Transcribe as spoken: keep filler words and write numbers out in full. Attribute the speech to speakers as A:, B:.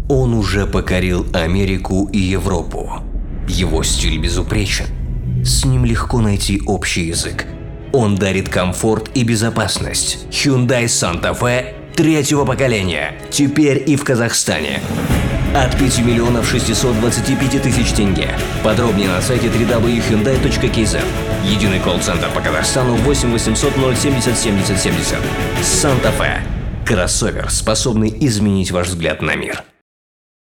A: Он уже покорил Америку и Европу. Его стиль безупречен. С ним легко найти общий язык. Он дарит комфорт и безопасность. Hyundai Santa Fe третьего поколения. Теперь и в Казахстане. От пяти миллионов шестисот двадцати пяти тысяч тенге. Подробнее на сайте дабл ю дабл ю дабл ю точка hyundai точка кей зет. Единый колл-центр по Казахстану восемь восемьсот ноль семьдесят семьдесят семьдесят. Santa Fe. Кроссовер, способный изменить ваш взгляд на мир.